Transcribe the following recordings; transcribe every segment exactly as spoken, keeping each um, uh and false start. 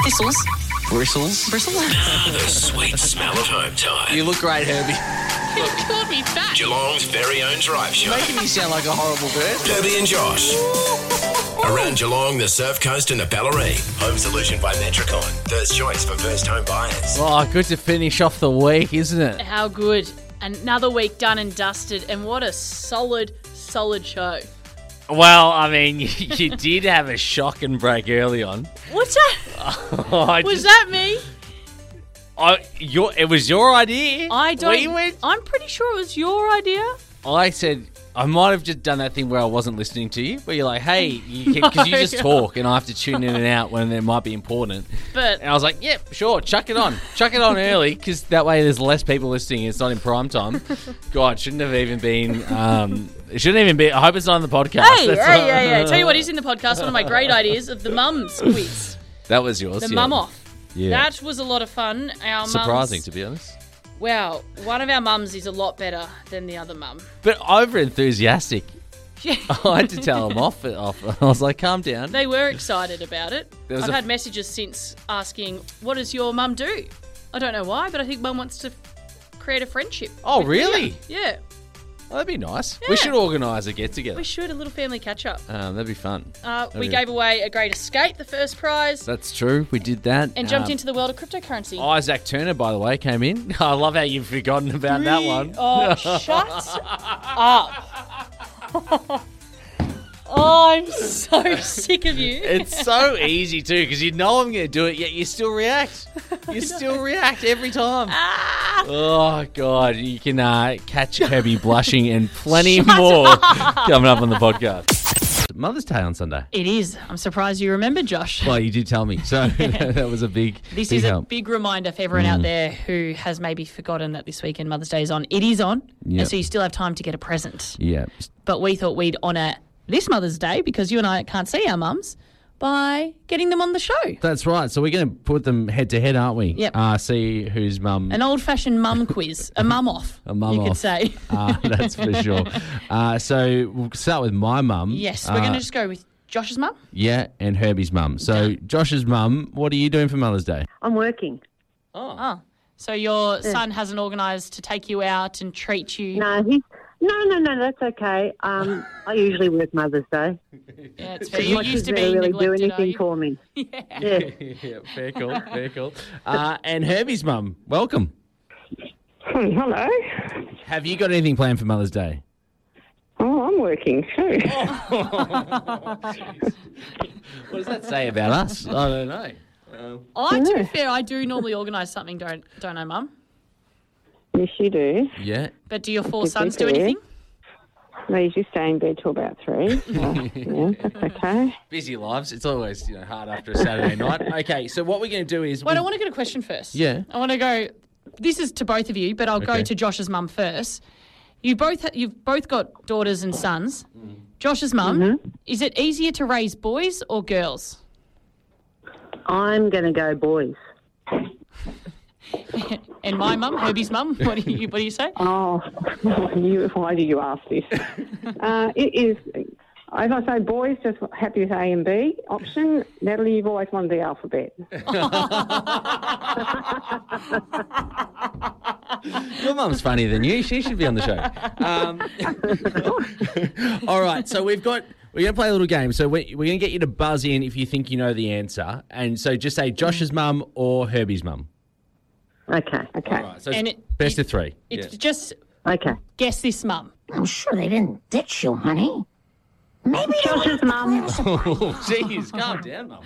Thistles. Bristles. Bristles. The sweet smell of home time. You look great, Herbie. You called me fat. Geelong's very own drive show. Making me sound like a horrible bird. Herbie and Josh. Around Geelong, the Surf Coast and the Ballerine. Home solution by Metricon. First choice for first home buyers. Oh, good to finish off the week, isn't it? How good. Another week done and dusted, and what a solid, solid show. Well, I mean, you, you did have a shock and break early on. What's that? Oh, I Was just, that me? I, your, it was your idea. I don't. We went, I'm pretty sure it was your idea. I said, I might have just done that thing where I wasn't listening to you, where you're like, hey, you because No. you just talk and I have to tune in and out when it might be important. But And I was like, yep, sure, chuck it on. Chuck it on early, because that way there's less people listening. It's not in prime time. God, shouldn't have even been, um, it shouldn't even be, I hope it's not on the podcast. hey, That's hey, not- hey, hey! Tell you what is in the podcast. One of my great ideas of the mums quiz, That was yours, the yeah. mum off. Yeah. That was a lot of fun. Our Surprising, mums, to be honest. Wow, one of our mums is a lot better than the other mum. But over enthusiastic. Yeah. I had to tell them off. off. I was like, calm down. They were excited about it. There was I've a- had messages since asking, what does your mum do? I don't know why, but I think mum wants to create a friendship. Oh, with really? Leah. Yeah. Oh, that'd be nice. Yeah. We should organise a get together. We should, a little family catch up. Um, that'd be fun. Uh, we be- gave away a Great Escape, the first prize, That's true. We did that. and jumped Um, into the world of cryptocurrency. Isaac Turner, by the way, came in. I love how you've forgotten about that one. Oh, shut up. Oh, I'm so sick of you. It's so easy too, because you know I'm going to do it, yet you still react. You still react every time. Ah, Oh God, you can uh, catch Herbie blushing and plenty Shut more coming up on the podcast. Mother's Day on Sunday. it is. I'm surprised you remembered, Josh. Well, you did tell me, so that was a big. This big is a help. big reminder for everyone Mm. out there who has maybe forgotten that this weekend Mother's Day is on. It is on, Yep. and so you still have time to get a present. Yeah. But we thought we'd honour this Mother's Day, because you and I can't see our mums, by getting them on the show. That's right. So we're going to put them head to head, aren't we? Yep. Uh, see whose mum. An old-fashioned mum quiz, a mum off, A mum you off. could say. Uh, that's for sure. Uh, so we'll start with my mum. Yes, we're Uh, going to just go with Josh's mum. Yeah, and Herbie's mum. So Josh's mum, what are you doing for Mother's Day? I'm working. Oh, so your son hasn't organised to take you out and treat you. No, he's no, no, no. That's okay. Um, I usually work Mother's Day. Yeah, it's fair. You My used kids to never be really do neglected, are anything you? for me. Yeah. Yeah. Yeah, fair call, fair call. Uh, and Herbie's mum, welcome. Hmm, hello. Have you got anything planned for Mother's Day? Oh, I'm working too. What does that say about us? I don't know. Um, I, to be Yeah. fair, I do normally organise something, don't don't I, Mum? Yes, you do. yeah. But do your four Good sons to do hear. anything? They usually stay in bed till about three. Uh, yeah, that's okay. Busy lives. It's always you know hard after a Saturday night. Okay, so what we're going to do is. Wait, we- I want to get a question first. Yeah. I want to go. This is to both of you, but I'll go Okay. to Josh's mum first. You both, ha- you've both got daughters and sons. Josh's mum, Mm-hmm. is it easier to raise boys or girls? I'm going to go boys. And my mum, Herbie's mum, what do you what do you say? Oh, you, why do you ask this? uh, it is, as I say, boys just happy with A and B option. Natalie, you've always wanted the alphabet. Your mum's funnier than you. She should be on the show. Um, all right, so we've got. We're going to play a little game. So we- we're going to get you to buzz in if you think you know the answer. And so just say Josh's mum or Herbie's mum. Okay. Okay. All right, so And it's it- best it- of three. It's Yeah. just Okay. guess this mum. I'm sure they didn't ditch you, honey. Maybe Josh's mum. Oh, jeez, calm down, mum.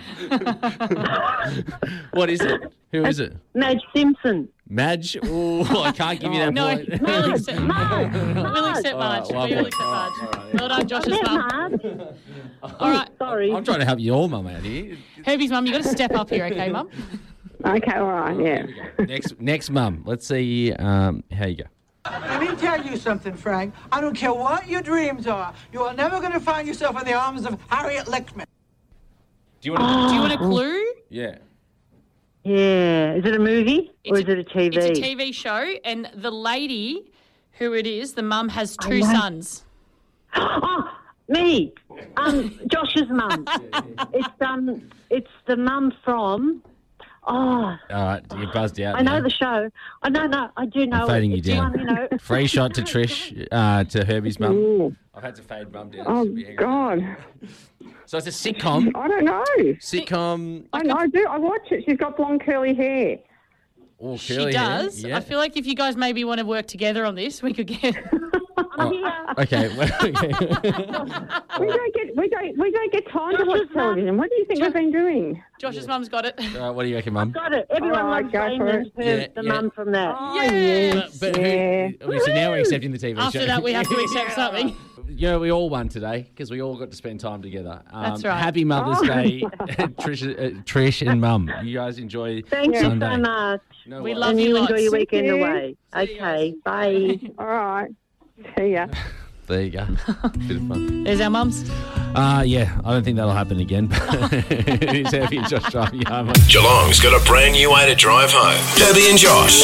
What is it? Who is it? Madge Simpson. Madge? Oh, I can't give you that No, point. we'll accept, Marge. we'll accept All right, Marge. one We'll point. accept All Marge. right, all right, Well done, Josh's Yeah, mum. Marge. All right, Sorry. I'm trying to help your mum out here. Herbie's mum, you've got to step up here, okay, mum? Okay, all right, yeah. Next, next mum. Let's see um, how you go. Let me tell you something, Frank. I don't care what your dreams are. You are never going to find yourself in the arms of Harriet Lickman. Do you want Do you want a clue? Yeah. Yeah. Is it a movie or It's is it a T V? It's a T V show, and the lady who it is, the mum has two know. sons. Oh, me. Um, Josh's mum. It's um, it's the mum from Oh, All right, you're buzzed out. I know now. the show. I know, no, I do know I'm fading it. you It's down. one, you know. Free shot to Trish, uh, to Herbie's mum. Ooh. I've had to fade mum down. Oh, She'll be angry. God. So it's a sitcom. I don't know. Sitcom. I, know, I do. I watch it. She's got blonde curly hair. Oh, She curly hair. does. Yeah. I feel like if you guys maybe want to work together on this, we could get. Oh, okay. well, okay. We don't get we don't we don't get time to watch television. What do you think we've been doing? Josh's mum's got it. All right, what do you reckon, mum? Got it. Everyone All right, loves go for Raymond, it. her, Yeah, the yeah. mum from that. Yeah. But Yeah. who? okay, So now we're accepting the T V After show. that, we have to accept something. You know, we all won today because we all got to spend time together. Um, That's right. Happy Mother's Oh. Day, Trish, uh, Trish and Mum. You guys enjoy Thank you Sunday. so much. No We worries. love And you you lots. enjoy your weekend you. away. Okay, bye. All right. See ya. There you go. Bit of fun. There's our mums. Uh, yeah, I don't think that'll happen again. It's Herbie and Josh driving you home. Geelong's got a brand new way to drive home. Herbie and Josh.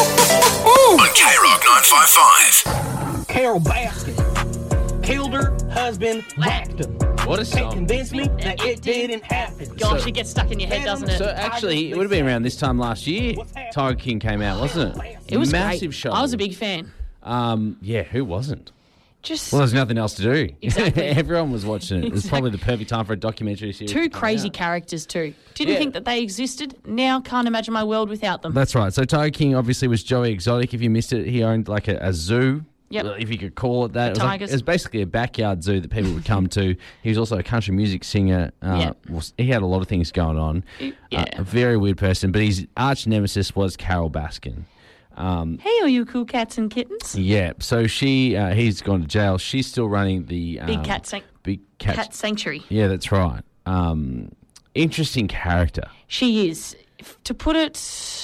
On K Rock nine five five. Carol Baskin killed her husband, whacked him. What a Can't song. convince me that it didn't happen. Gosh, it gets stuck in your head, doesn't it? So actually, it would have been around this time last year. Tiger King came out, wasn't it? It was massive great. show. I was a big fan. Um, yeah, who wasn't? Just Well, there's nothing else to do. Exactly. Everyone was watching it. It's probably the perfect time for a documentary series. two to come crazy out. characters too. Didn't Yeah. think that they existed. Now can't imagine my world without them. That's right. So Tiger King obviously was Joey Exotic. If you missed it, he owned like a, a zoo. Yep. If you could call it that. It was, like, tigers. it was basically a backyard zoo that people would come to. He was also a country music singer. Uh, Yep. was- He had a lot of things going on. Yeah. Uh, a very weird person. But his arch nemesis was Carol Baskin. Um, Hey, all you cool cats and kittens. yeah. So she, uh, he's gone to jail. She's still running the um, Big cat, san- Big cat. cat sanctuary. Yeah, that's right. Um, interesting character. She is. If- To put it,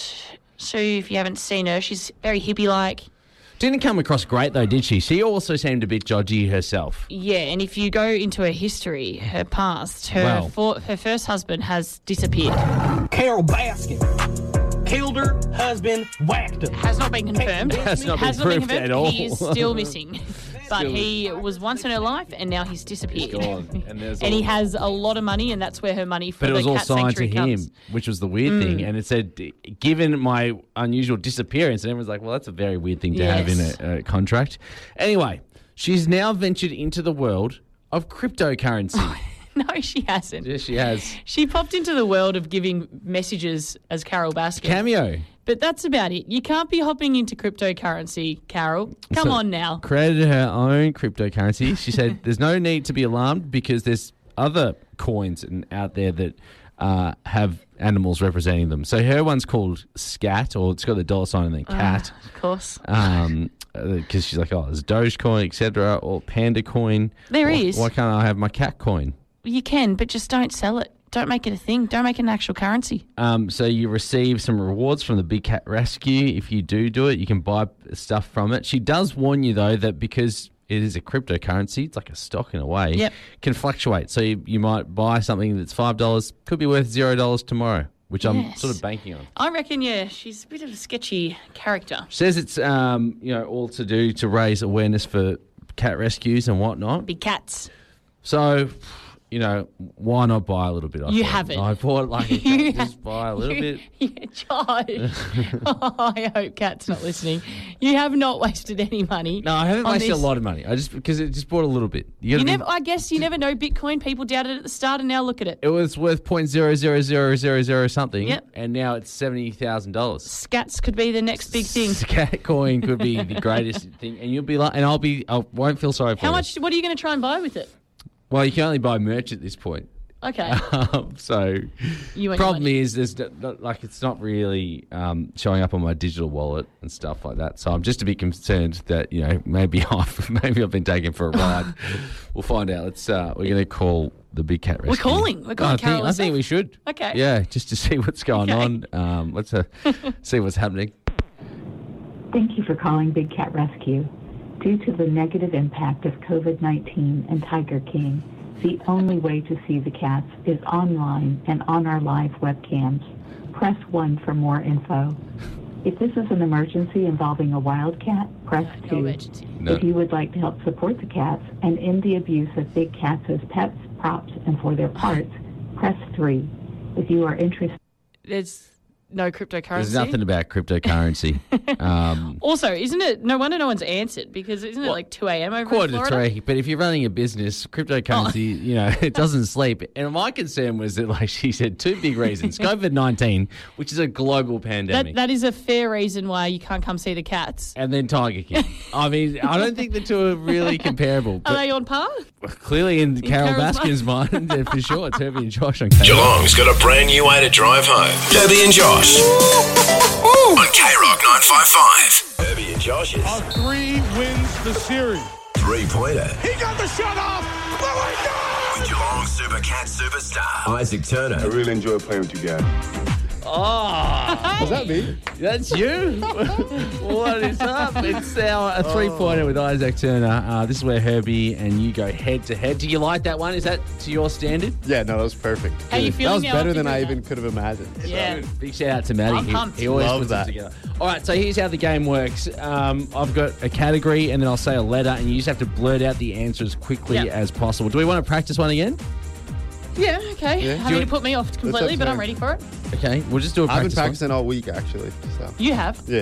so if you haven't seen her, she's very hippie-like. Didn't come across great though, did she? She also seemed a bit dodgy herself. Yeah, and if you go into her history, her past, her Well. for, her first husband has disappeared. Carol Baskin killed her husband, whacked him. Has not been confirmed. Has not been Has proved at all. He is still missing. But Still- he was once in her life, and now he's disappeared. He's gone, and there's And all- he has a lot of money, and that's where her money for But it the was all cat signed to sanctuary him, comes. which was the weird Mm. thing. And it said, given my unusual disappearance, and everyone's like, well, that's a very weird thing to have in Yes. a, a contract. Anyway, she's now ventured into the world of cryptocurrency. No, she hasn't. Yes, she has. She popped into the world of giving messages as Carol Baskin. Cameo. But that's about it. You can't be hopping into cryptocurrency, Carol. Come So- on now. Created her own cryptocurrency. She said there's no need to be alarmed because there's other coins and- out there that uh, have animals representing them. So her one's called Scat, or it's got the dollar sign and then cat. Of course. Um, because she's like, oh, there's Dogecoin, et cetera, or Panda Coin. There why, is. Why can't I have my cat coin? You can, but just don't sell it. Don't make it a thing. Don't make it an actual currency. Um, so you receive some rewards from the Big Cat Rescue. If you do do it, you can buy stuff from it. She does warn you, though, that because it is a cryptocurrency, it's like a stock in a way, Yep. can fluctuate. So you, you might buy something that's five dollars, could be worth zero dollars tomorrow, which I'm Yes. sort of banking on. I reckon, yeah, she's a bit of a sketchy character. Says it's um, you know all to do to raise awareness for cat rescues and whatnot. Big cats. So, you know, why not buy a little bit? I You thought. haven't. I bought like You just buy a little bit. Yeah, Josh. Oh, I hope Kat's not listening. You have not wasted any money. No, I haven't on wasted this. a lot of money. I just because it just bought a little bit. You You gotta be- never. I guess you never know. Bitcoin people doubted it at the start, and now look at it. It was worth point zero zero zero zero zero something, Yep. and now it's seventy thousand dollars. Scats could be the next big thing. Cat coin could be the greatest thing, and you'll be like, and I'll be, I won't feel sorry for How you. much? What are you going to try and buy with it? Well, you can only buy merch at this point. Okay. Um, so, You and problem your money. is, there's no- not, like it's not really um, showing up on my digital wallet and stuff like that. So I'm just a bit concerned that you know maybe I've maybe I've been taken for a ride. We'll find out. Let's uh, we're going to call the Big Cat Rescue. We're calling. We're calling I Carol think, I think herself. we should. Okay. Yeah, just to see what's going Okay. on. Um, let's uh, see what's happening. Thank you for calling Big Cat Rescue. Due to the negative impact of COVID nineteen and Tiger King, the only way to see the cats is online and on our live webcams. Press one for more info. If this is an emergency involving a wild cat, press No two. emergency. No. If you would like to help support the cats and end the abuse of big cats as pets, props, and for their parts, press three. If you are interested... There's no cryptocurrency. There's nothing about cryptocurrency. Um, Also, isn't it? No wonder no one's answered because isn't it like two a.m. over in Quarter to Florida? three, but if you're running a business, cryptocurrency, Oh. you know, it doesn't sleep. And my concern was that, like she said, two big reasons. COVID nineteen, which is a global pandemic. That that is a fair reason why you can't come see the cats. and then Tiger King. I mean, I don't think the two are really comparable. Are But they on par? clearly in Carol Carol's Baskin's mind, they're for sure, it's Herbie and Josh on K. Geelong's got a brand new way to drive home. Herbie and Josh. On K Rock nine five five. Herbie and Josh's A three wins the series. three-pointer. He got the shot off. Oh, my God. With Geelong Super Cat superstar Isaac Turner. I really enjoy playing with you guys. Oh, Was that me? that's you? What is up? It's our a three-pointer with Isaac Turner. Uh, this is where Herbie and you go head-to-head. Do you like that one? Is that to your standard? Yeah, no, that was perfect. How you That feeling was now better after than I doing that? even could have imagined. Yeah. Big shout out to Matty. I'm He, pumped. he always Love puts that. them together. All right, so here's how the game works. Um, I've got a category, and then I'll say a letter, and you just have to blurt out the answer as quickly Yep. as possible. Do we want to practice one again? Yeah, okay. Yeah. Happy Do to you- put me off completely, up but to I'm her. ready for it. Okay, we'll just do a I've been practice one. practicing all week, actually. So, You have. yeah.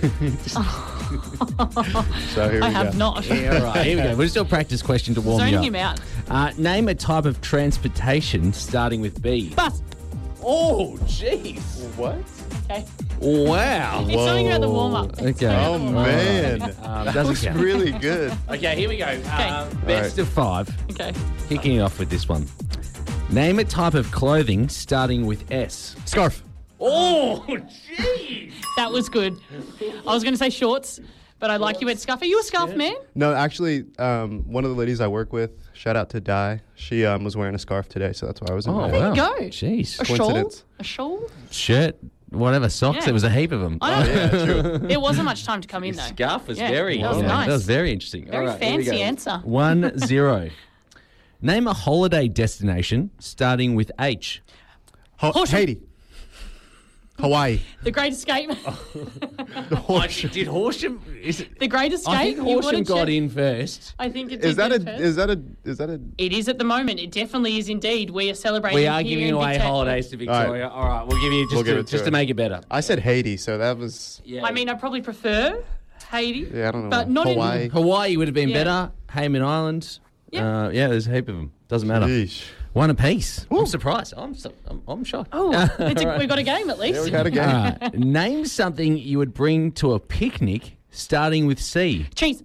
so here we I have go. not. Yeah, all right, here we go. We'll just do a practice question to warm Zoning you up. him out. Uh, name a type of transportation starting with B. Bus. Oh, jeez. What? Okay. Wow. It's something about the warm up. Okay. Oh, man. Um, that doesn't was count. really good. Okay, here we go. Uh, best All of five. Okay. Kicking it off with this one. Name a type of clothing starting with S. Scarf. Oh, jeez. That was good. I was going to say shorts, but I like you went scarf. Are you a scarf man? No, actually, um, one of the ladies I work with, shout out to Di, she um, was wearing a scarf today, so that's why I was in Oh, there. wow. you go. Jeez. A shawl? Coincidence. A shawl? Shirt, whatever, socks. Yeah. There was a heap of them. I don't Yeah, true. It wasn't much time to come in, though. Scarf was Yeah, very, that was yeah, nice. that was very interesting. Very All right, here we fancy go. answer. One zero. Name a holiday destination starting with H. Ha- Horsham. Haiti. Hawaii. The Great Escape. Horsham. Did Horsham? Is it, The Great Escape. I think You Horsham wanted got to- in first. I think it did Is that get a? first. Is that a? Is that a? It is at the moment. It definitely is indeed. We are celebrating. We are here giving in away Big Tat. holidays to Victoria. All right, we'll give you just, We'll to, give it to just to her. make it better. I said Haiti, so that was. Yeah. I mean, I probably prefer Haiti. Yeah, I don't know. But not in- Hawaii. Hawaii would have been Yeah. better. Hayman Island. Yeah. Uh, yeah, there's a heap of them. Doesn't matter. Yeesh. One apiece. I'm surprised. I'm so, I'm, I'm shocked. Oh, it's a, we got a game at least. Yeah, we got a game. All right. Name something you would bring to a picnic starting with C. Cheese.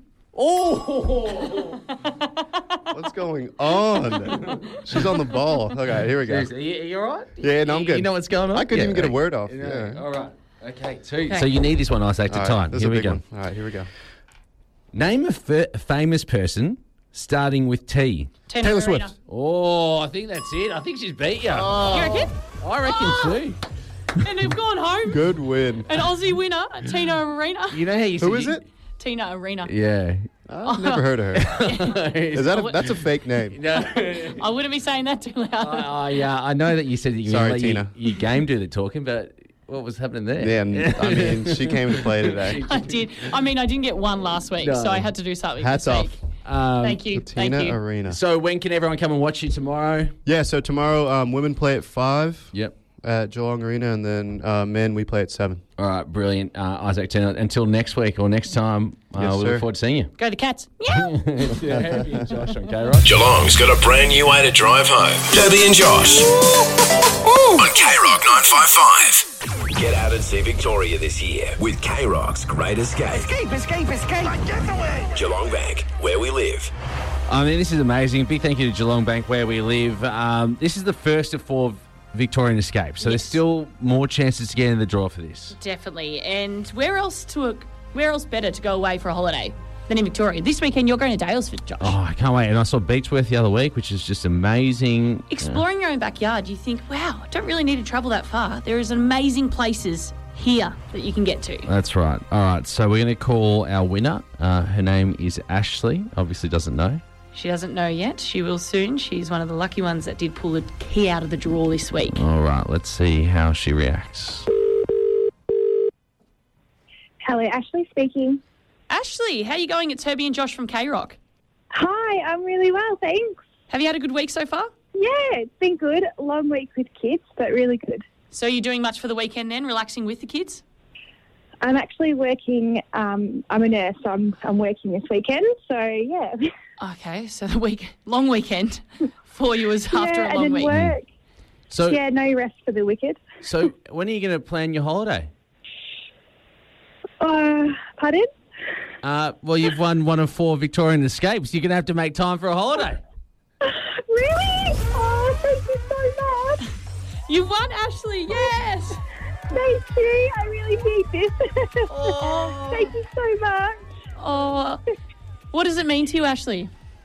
Oh! What's going on? She's on the ball. Okay, here we go. Are you, are you all right? Yeah, no, I'm You- good. You know what's going on? I couldn't Yeah, even get a okay. word off. Yeah. Yeah. All right. Okay, two. Okay. So you need this one, Isaac, to All right, time. this is Here a we big go. one. All right, here we go. Name a fa- famous person starting with T. Tina Taylor Arena. Swift. Oh, I think that's it. I think she's beat you. You reckon? I reckon Oh. too. And they've gone home. Good win. An Aussie winner, Tina Arena. You know how you Who said is you- it? Tina Arena. Yeah. I've never heard of her. Is that a, that's a fake name? No. I wouldn't be saying that too loud. I, I, uh, I know that you said that you Sorry, let Tina. You, your game do the talking, but what was happening there? Yeah, and, I mean, she came to play today. I did. I mean, I didn't get one last week, No. so I had to do something. Hats this off. week. Um, Thank you. Tina Thank you. Arena. So when can everyone come and watch you tomorrow? Yeah, so tomorrow um, women play at five Yep. at Geelong Arena, and then uh, men we play at seven. All right, brilliant. Uh, Isaac Turner, until next week or next time, uh, Yes, we sir. look forward to seeing you. Go the Cats. Meow. Herbie and Josh on K-Rock. Geelong's got a brand new way to drive home. Herbie and Josh. On K Rock nine five five. Get out and see Victoria this year with K Rock's Great Escape. Escape, escape, escape. Get away. Geelong Bank, where we live. I mean, this is amazing. Big thank you to Geelong Bank, where we live. Um, this is the first of four Victorian escapes, so there's still more chances to get in the draw for this. Definitely. And where else to? Where else better to go away for a holiday than in Victoria? This weekend you're going to Dalesford, Josh. Oh, I can't wait. And I saw Beechworth the other week, which is just amazing. Exploring your own backyard, you think, wow, I don't really need to travel that far. There is amazing places here that you can get to. That's right. All right, so we're going to call our winner. Uh, her name is Ashley. Obviously doesn't know. She doesn't know yet. She will soon. She's one of the lucky ones that did pull a key out of the drawer this week. All right, let's see how she reacts. Hello, Ashley speaking. Ashley, how are you going? It's Herbie and Josh from K-Rock. Hi, I'm really well, thanks. Have you had a good week so far? Yeah, it's been good. Long week with kids, but really good. So are you doing much for the weekend then, relaxing with the kids? I'm actually working. Um, I'm a nurse, so I'm I'm working this weekend. So yeah. Okay, so the week long weekend for you is after yeah, a long and then week. work. So, yeah, no rest for the wicked. so when are you going to plan your holiday? Uh, pardon? Uh, well, you've won one of four Victorian escapes. You're going to have to make time for a holiday. Really? Oh, thank you so much. You won, Ashley. Yes. Thank you. I really need this. Oh. Thank you so much. Oh, what does it mean to you, Ashley?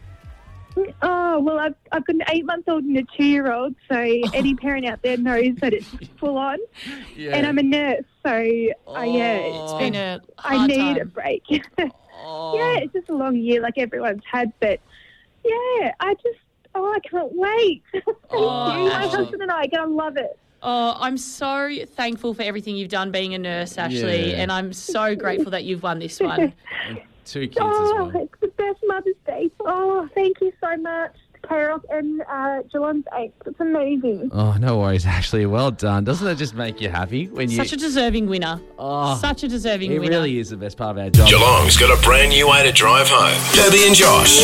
Oh, well, I've, I've got an eight-month-old and a two-year-old, so any parent out there knows that it's full on. Yeah. And I'm a nurse, so Oh, I, yeah, it's been a I hard need time. a break. Oh. Yeah, it's just a long year like everyone's had, but yeah, I just, oh, I can't wait. Thank Oh, you. My Ashley. husband and I are going to love it. Oh, I'm so thankful for everything you've done being a nurse, Ashley, Yeah. and I'm so grateful that you've won this one. Two kids Oh, as well. it's the best Mother's Day. Oh, thank you so much, K-Rock and uh, Geelong's eight. It's amazing. Oh, no worries, Ashley. Well done. Doesn't it just make you happy when you? Such a deserving winner. Oh, Such a deserving it winner. really is the best part of our job. Geelong's got a brand new way to drive home. Debbie and Josh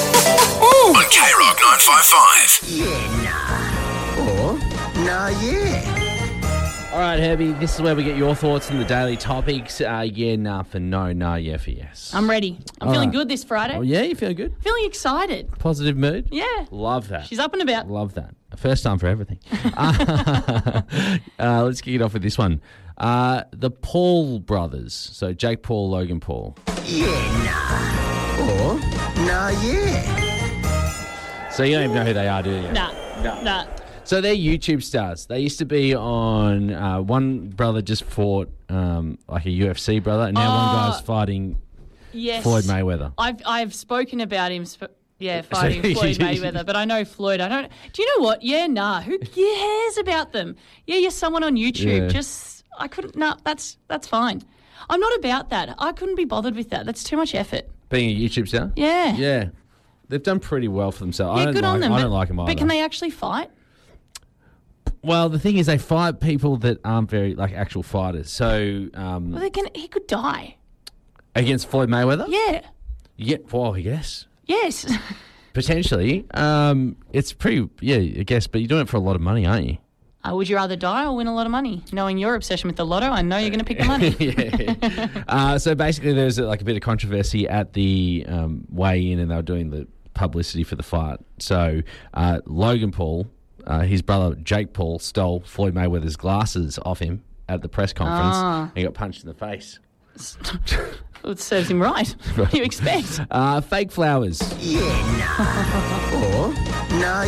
on K Rock nine five five. Yeah, nah. Or, nah, yeah. All right, Herbie, this is where we get your thoughts on the daily topics. Uh, yeah, nah for no, nah, yeah for yes. I'm ready. I'm All feeling right. good this Friday. Oh, yeah, you feel good? Feeling excited. Positive mood? Yeah. Love that. She's up and about. Love that. First time for everything. uh, uh, let's kick it off with this one. Uh, the Paul brothers. So Jake Paul, Logan Paul. Yeah, nah. Or, nah, yeah. So you don't even know who they are, do you? Nah. No. Nah. So they're YouTube stars. They used to be on. Uh, one brother just fought um, like a U F C brother, and now Oh. one guy's fighting Yes. Floyd Mayweather. I've I've spoken about him. Sp- yeah, fighting Floyd Mayweather, but I know Floyd. I don't. Do you know what? Yeah, nah. Who cares about them? Yeah, you're someone on YouTube. Yeah. Just I couldn't. Nah, that's that's fine. I'm not about that. I couldn't be bothered with that. That's too much effort. Being a YouTube star. Yeah. Yeah, they've done pretty well for themselves. Yeah, I don't good like, on them. I but, don't like them either. But can they actually fight? Well, the thing is, they fight people that aren't very like actual fighters. So um, Well, they can. He could die. against Floyd Mayweather. Yeah. Yeah. Well, I guess Yes. potentially. Um, it's pretty. Yeah, I guess. But you're doing it for a lot of money, aren't you? Uh, would you rather die or win a lot of money? Knowing your obsession with the lotto, I know you're going to pick the money. yeah. Uh, so basically, there's like a bit of controversy at the um, weigh-in, and they were doing the publicity for the fight. So uh, Logan Paul, uh, his brother Jake Paul, stole Floyd Mayweather's glasses off him at the press conference. Ah. And he got punched in the face. Well, it serves him right. What do you expect? Uh, fake flowers. Yeah, nah. Or, nah,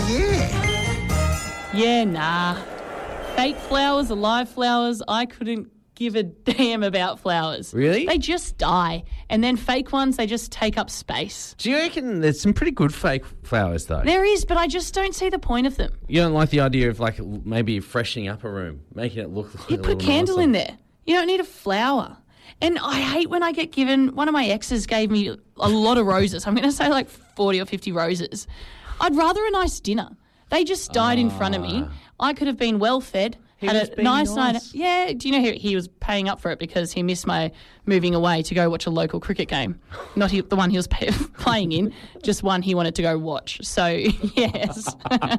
yeah. Yeah, nah. Fake flowers, alive flowers, I couldn't give a damn about flowers. Really? They just die. And then fake ones, they just take up space. Do you reckon there's some pretty good fake flowers though? There is, but I just don't see the point of them. You don't like the idea of like maybe freshening up a room, making it look like You a put a little candle nicer. in there. You don't need a flower. And I hate when I get given, one of my exes gave me a lot of roses. I'm going to say like forty or fifty roses. I'd rather a nice dinner. They just died in front of me. I could have been well fed, He had was a being nice nice. night. Yeah, do you know he, he was paying up for it because he missed my moving away to go watch a local cricket game. Not he, the one he was pay, playing in, just one he wanted to go watch. So, yes.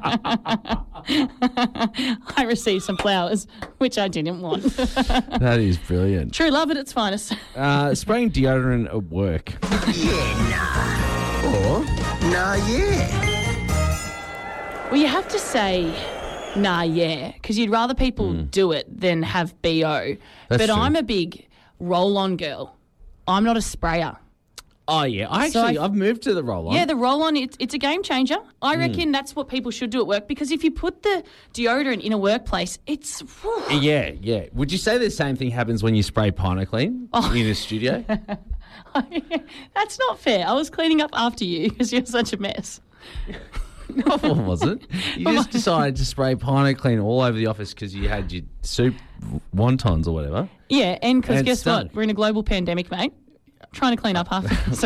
I received some flowers, which I didn't want. That is brilliant. True love at its finest. Uh, spraying deodorant at work. Yeah, nah. Or, nah, yeah. Well, you have to say, nah, yeah, because you'd rather people do it than have B O. That's But true. I'm a big roll-on girl. I'm not a sprayer. Oh yeah, I So actually I- I've moved to the roll-on. Yeah, the roll-on, it's, it's a game changer. I reckon that's what people should do at work because if you put the deodorant in a workplace, it's... whew. Yeah, yeah. Would you say the same thing happens when you spray Pine-O-Clean Oh. in a studio? That's not fair. I was cleaning up after you because you're such a mess. No, it wasn't. You just decided to spray Pine-O-Clean all over the office because you had your soup wontons or whatever. Yeah, and because And guess stunk. what? We're in a global pandemic, mate. Trying to clean up after ourselves.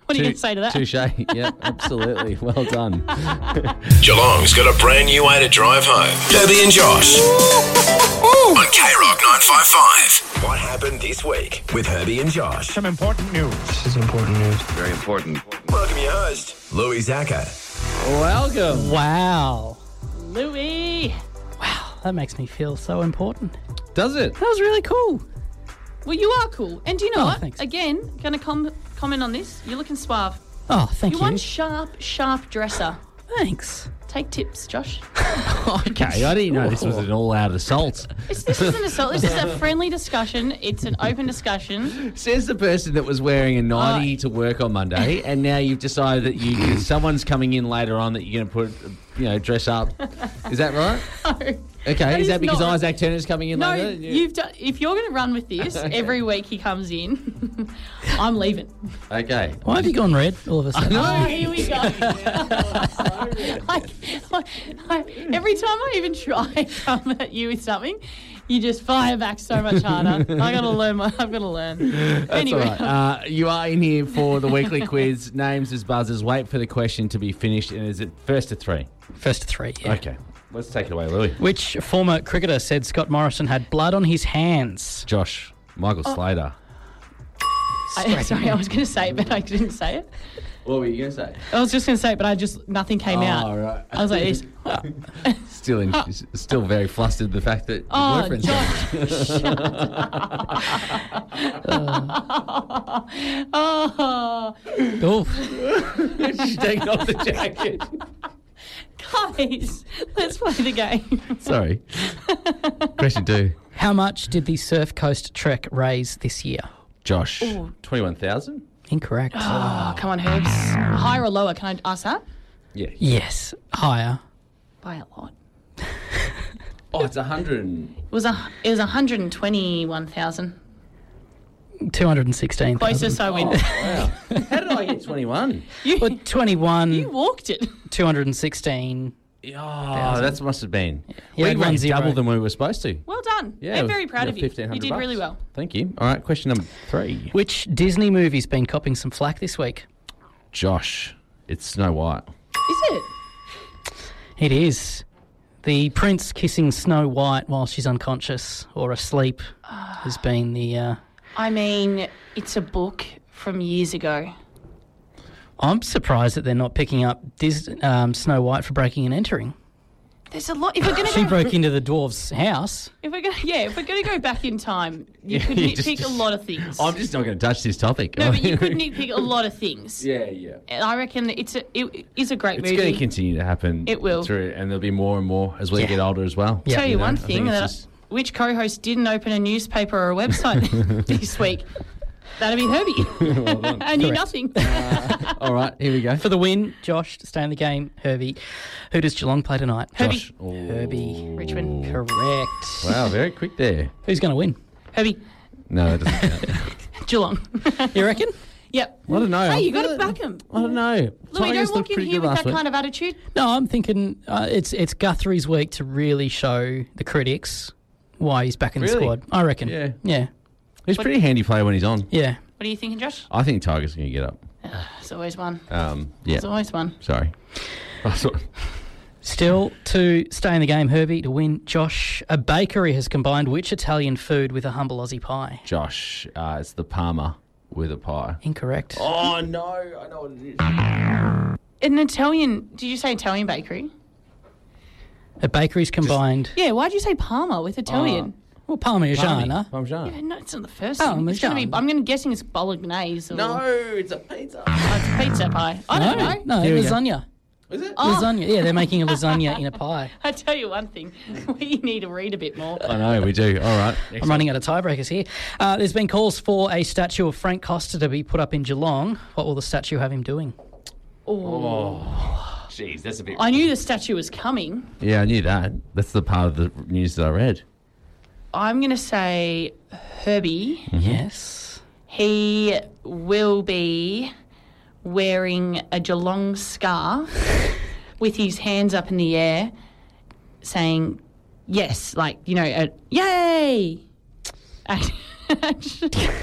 What are you going to say to that? Touche. Yep, absolutely. Well done. Geelong's got a brand new way to drive home. Herbie and Josh. On K Rock nine five five. What happened this week with Herbie and Josh? Some important news. This is important news. Very important. Welcome your host, Louis Zaka. Welcome. Wow. Louis. Wow, that makes me feel so important. Does it? That was really cool. Well, you are cool. And do you know Oh, what? thanks. Again, going to com- comment on this. You're looking suave. Oh, thank You're you. one sharp, sharp dresser. Thanks. Take tips, Josh. Okay, I didn't know this was an all-out assault. It's, this isn't a assault. This is a friendly discussion. It's an open discussion. Says the person that was wearing a ninety Oh. to work on Monday, and now you've decided that you someone's coming in later on that you're going to put, you know, dress up. Is that right? No. Okay, That is is that because not- Isaac Turner's coming in No, later? you've done, if you're going to run with this every week he comes in, I'm leaving. Okay. Why have you gone red all of a sudden? Oh, here we go. like, like, every time I even try and come at you with something, you just fire back so much harder. I got to learn. My, I've got to learn. That's anyway, all right. Uh, you are in here for the weekly quiz. Names as buzzers. Wait for the question to be finished. And is it first to three? First to three, yeah. Okay. Let's take it away, Louis. Which former cricketer said Scott Morrison had blood on his hands? Josh. Michael Oh. Slater. I, sorry, I was going to say it, but I didn't say it. What were you going to say? I was just going to say it, but I just nothing came Oh, out. right. I was like, this. Still, in, still very flustered the fact that your Oh, boyfriend's Josh, shut up. Oh. She's taking off the jacket. Guys, let's play the game. Sorry. Question two. How much did the Surf Coast Trek raise this year? Josh. Ooh. twenty-one thousand? Incorrect. Oh, come on, Herbs. Higher or lower? Can I ask that? Yeah. Yes, higher. By a lot. Oh, it's one hundred. It was a. It was one hundred twenty-one thousand. two hundred sixteen thousand. Closest I win. Wow. How did I get twenty-one? You, Well, twenty-one, you walked it. two hundred sixteen. Oh, that must have been. You we had one ranked zero. double than we were supposed to. Well done. Yeah, I'm very proud of you. You fifteen hundred did really well. Thank you. All right, question number three. Which Disney movie's been copping some flack this week? Josh, it's Snow White. Is it? It is. The prince kissing Snow White while she's unconscious or asleep has been the... Uh, I mean, it's a book from years ago. I'm surprised that they're not picking up Dis- um, Snow White for breaking and entering. There's a lot. If we're going She to, broke into the dwarf's house. if we're going, yeah, if we're going to go back in time, you Yeah, could you nitpick just- a lot of things. I'm just not going to touch this topic. No, but you could nitpick a lot of things. Yeah, yeah. And I reckon it's a, it is a great It's movie. going to continue to happen. It will. Through, and there'll be more and more as we Yeah. get older as well. Yeah. Tell you, know, one I think thing it's that just- which co-host didn't open a newspaper or a website this week? That'd be Herbie. Well done. I knew Correct. nothing. All right, here we go. For the win, Josh, to stay in the game, Herbie. Who does Geelong play tonight? Herbie. Josh. Oh. Herbie. Richmond. Correct. Wow, very quick there. Who's going to win? Herbie. No, that doesn't count. Geelong. You reckon? Yep. I don't know. Hey, you I- got to back him. I don't know. Louis, Tigers don't walk looked in pretty here good with last that week. kind of attitude. No, I'm thinking uh, it's it's Guthrie's week to really show the critics why he's back in Really? the squad. I reckon. Yeah. Yeah. He's a pretty handy player when he's on. Yeah. What are you thinking, Josh? I think Tigers are going to get up. It's always one. Um, yeah. It's always one. Sorry. Last one. Still to stay in the game, Herbie, to win. Josh, a bakery has combined which Italian food with a humble Aussie pie? Josh, uh, it's the Parma with a pie. Incorrect. Oh, no. I know what it is. An Italian, did you say Italian bakery? A bakery's combined. Yeah, why'd you say Parma with Italian? Well, Parmigiana. Parmesan. Yeah, no, it's not the first Oh, thing. It's gonna be, Parmesan. I'm gonna guessing it's bolognese. Or, No, it's a pizza. Oh, it's a pizza pie. I don't know. No, Here we go. lasagna. Is it? Oh. Lasagna. Yeah, they're making a lasagna in a pie. I tell you one thing, we need to read a bit more. I know, we do. All right. I'm running out of tiebreakers here. Uh, there's been calls for a statue of Frank Costa to be put up in Geelong. What will the statue have him doing? Oh, jeez, that's a bit... I knew the statue was coming. Yeah, I knew that. That's the part of the news that I read. I'm gonna say Herbie. Yes. He will be wearing a Geelong scarf with his hands up in the air saying yes, like, you know, a, yay! Is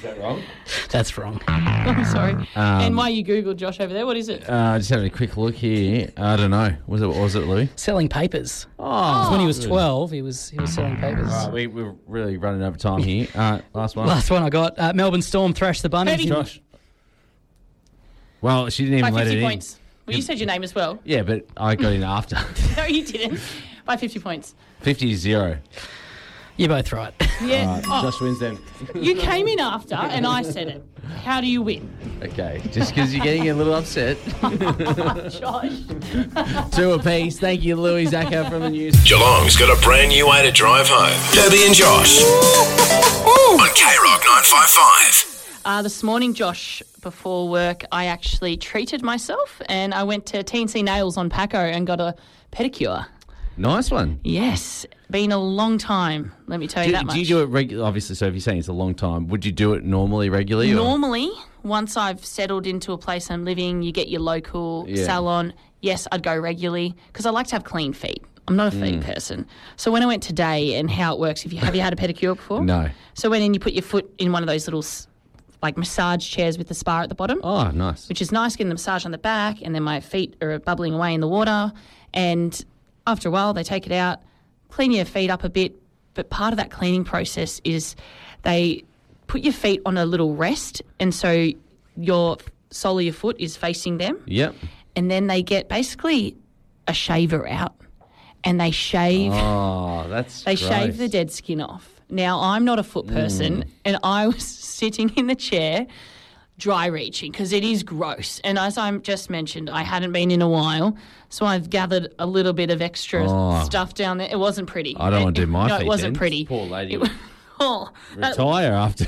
that wrong? That's wrong. I'm sorry. Um, and while you Googled Josh over there, what is it? Uh, just having a quick look here. I don't know. Was it? Was it Louis? Selling papers. Oh, 'Cause when he was twelve, he was he was selling papers. All right, we, we're really running over time here. Uh, last one. Last one I got. Uh, Melbourne Storm thrashed the Bunnies. Thirty. Josh. Well, she didn't even By let it fifty in. points. Well, you said your name as well. Yeah, but I got in after. No, you didn't. By fifty points. fifty to zero. You're both right. Yeah. All right, Oh, Josh wins then. you came in after, and I said it. How do you win? Okay, just because you're getting a little upset. Josh. Two apiece. Thank you, Louis Zaka from the news. Geelong's got a brand new way to drive home. Debbie and Josh on K Rock nine five five. Uh, this morning, Josh, before work, I actually treated myself and I went to T and C Nails on Paco and got a pedicure. Nice one. Yes, been a long time, let me tell you Do, that much. do you do it regularly? Obviously, so if you're saying it's a long time, would you do it normally, regularly? Or? Normally, once I've settled into a place I'm living, you get your local Yeah. salon. Yes, I'd go regularly because I like to have clean feet. I'm not a feet Mm. person. So when I went today and how it works, if you have you had a pedicure before? No. So when in you put your foot in one of those little s- like massage chairs with the spa at the bottom. Oh, nice. Which is nice, getting the massage on the back, and then my feet are bubbling away in the water. And after a while, they take it out, clean your feet up a bit. But part of that cleaning process is they put your feet on a little rest, and so your sole of your foot is facing them. Yep. And then they get basically a shaver out, and they shave. Oh, that's They gross. shave the dead skin off. Now, I'm not a foot person, Mm. and I was sitting in the chair dry reaching because it is gross. And as I just mentioned, I hadn't been in a while, so I've gathered a little bit of extra Oh. stuff down there. It wasn't pretty. I don't want to do my No, feet it wasn't then. pretty. Poor lady. It was- oh, that- Retire after.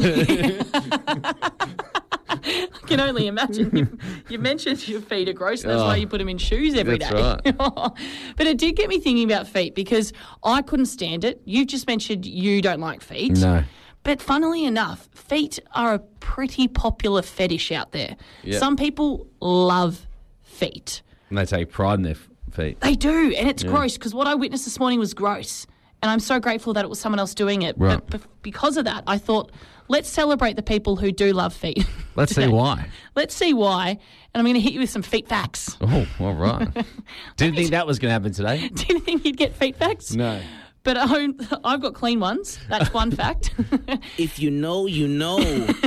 I can only imagine. You, you mentioned your feet are gross, and that's Oh, why you put them in shoes every day. that's But it did get me thinking about feet because I couldn't stand it. You just mentioned you don't like feet. No. But funnily enough, feet are a pretty popular fetish out there. Yeah. Some people love feet. And they take pride in their f- feet. They do, and it's Yeah. gross because what I witnessed this morning was gross. And I'm so grateful that it was someone else doing it. Right. But bef- because of that, I thought, let's celebrate the people who do love feet. Let's see today. why. Let's see why. And I'm going to hit you with some feet facts. Oh, all right. Didn't think that was going to happen today. Didn't think you'd get feet facts? No. But I, I've got clean ones. That's one fact. If you know, you know.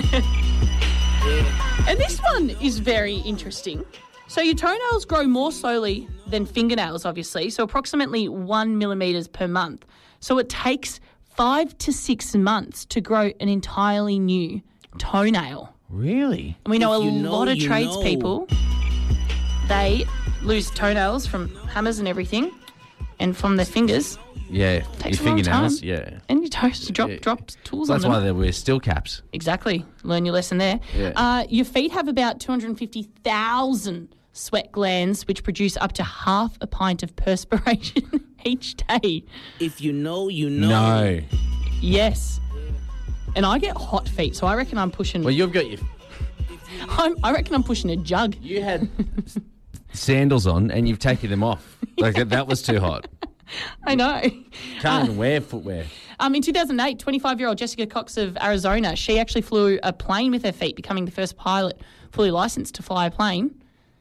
And this one is very interesting. So your toenails grow more slowly than fingernails, obviously, so approximately one millimetres per month. So it takes five to six months to grow an entirely new toenail. Really? And we know If a you know, lot of you tradespeople, they lose toenails from hammers and everything and from their fingers. Yeah. Takes your a long fingernails. time. Yeah. And your toes drop, Yeah. drop tools So on that's them. why they wear steel caps. Exactly. Learn your lesson there. Yeah. Uh, your feet have about two hundred fifty thousand sweat glands, which produce up to half a pint of perspiration each day. If you know, you know. No. Yes. And I get hot feet, so I reckon I'm pushing. Well, you've got your. I'm, I reckon I'm pushing a jug. You had sandals on and you've taken them off. Like that was too hot. I know. Can't even wear footwear. Um, in two thousand eight, twenty-five-year-old Jessica Cox of Arizona, she actually flew a plane with her feet, becoming the first pilot fully licensed to fly a plane.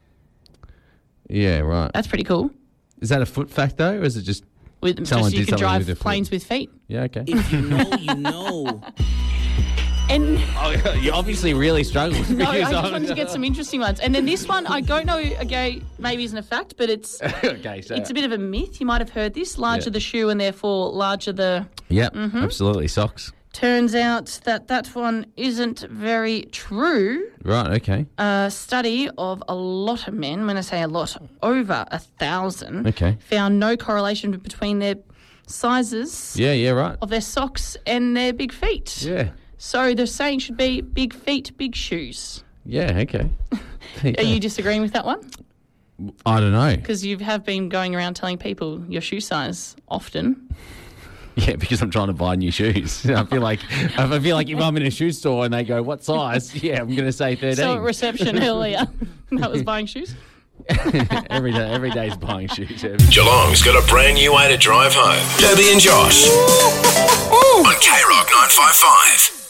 Yeah, right. That's pretty cool. Is that a foot fact though, or is it just With, someone just you did can something drive with their foot? planes with feet. Yeah, okay. If you know, you know. And Oh, you obviously really struggled. no, I just wanted to get some interesting ones. And then this one, I don't know, okay, maybe isn't a fact, but it's Okay, so it's a bit of a myth. You might have heard this. Larger Yeah. the shoe and therefore larger the... Yep, Mhm. absolutely. Socks. Turns out that that one isn't very true. Right, okay. A study of a lot of men, when I say a lot, over a thousand, Okay. found no correlation between their sizes Yeah, yeah, right. of their socks and their big feet. Yeah. So the saying should be big feet, big shoes. Yeah, okay. There Are go. you disagreeing with that one? I don't know. Because you have been going around telling people your shoe size often. Yeah, because I'm trying to buy new shoes. I feel like I feel like if I'm in a shoe store and they go, "What size?" Yeah, I'm going to say thirteen. So at reception earlier, that was buying shoes. every day, every day's buying shoes. Yeah. Geelong's got a brand new way to drive home. Debbie and Josh on K Rock nine five five.